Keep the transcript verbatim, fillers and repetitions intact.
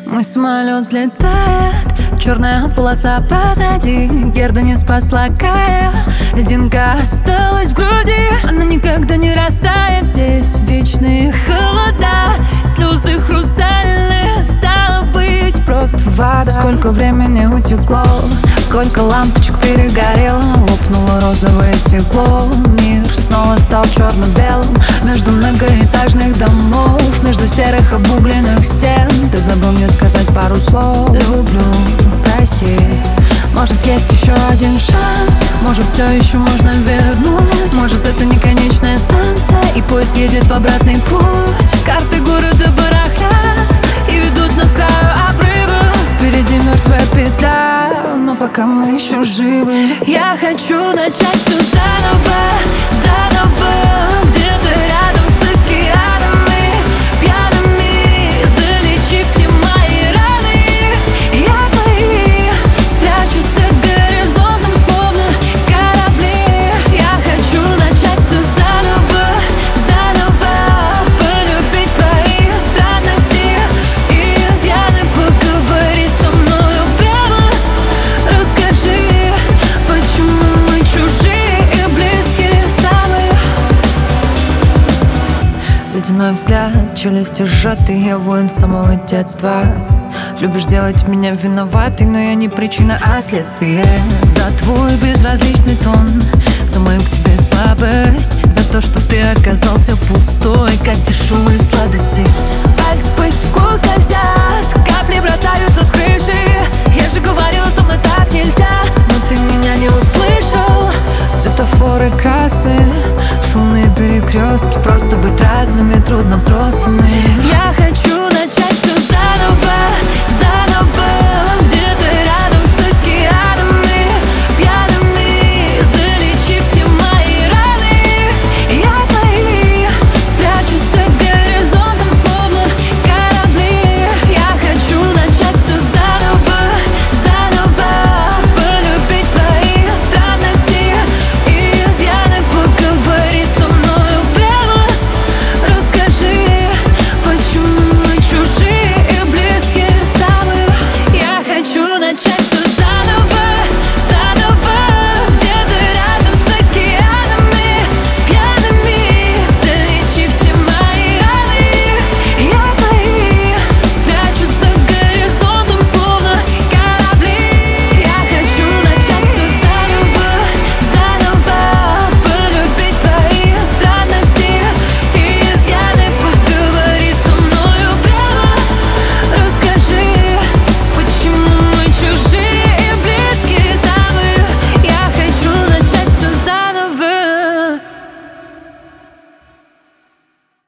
Мой самолет взлетает, черная полоса позади. Герда не спасла Кая, лединка осталась в груди. Она никогда не растает, здесь вечные холода. Слезы хрустальные, стало быть просто вода. Сколько времени утекло, сколько лампочек перегорело. Лопнуло розовое стекло, мир снова стал черно-белым. Между многоэтажных домов, между серых обугленных стен. Ты забыл мне сказать пару слов. Люблю, прости. Может, есть еще один шанс, может, все еще можно вернуть. Может, это не конечная станция, и поезд едет в обратный путь. Карты города барахлят и ведут нас к краю обрыва. Впереди мертвая петля, но пока мы еще живы. Я хочу начать все заново, заново. Где-то рядом с океанами пьяными, залечи все мои раны. Я твои, спрячусь за горизонтом, словно корабли. Я хочу начать все заново, заново. Полюбить твои странности и изъяны. Поговори со мною прямо, расскажи, почему мы чужие и близкие самые. Ледяной взгляд, челюсти сжаты, я воин самого детства. Любишь делать меня виноватой, но я не причина, а следствие. За твой безразличный тон, за мою к тебе слабость, за то, что ты оказался пустой, как дешевые сладости. Пальцы по стеклу скользят.